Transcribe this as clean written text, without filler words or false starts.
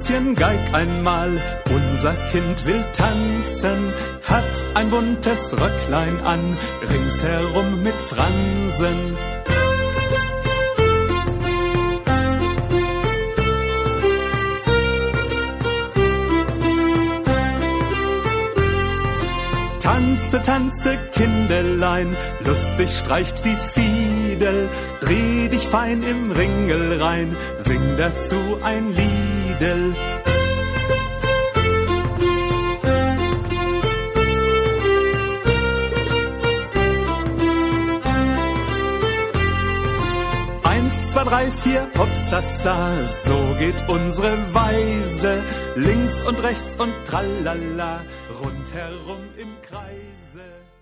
Mäuschen, geig einmal, unser Kind will tanzen, hat ein buntes Röcklein an, ringsherum mit Fransen. Tanze, tanze, Kinderlein, lustig streicht die Fiedel, dreh dich fein im Ringel rein, sing dazu ein Liedel. Eins, zwei, drei, vier, hopsasa, so geht unsere Weise, links und rechts und tralala, rundherum im Kreise.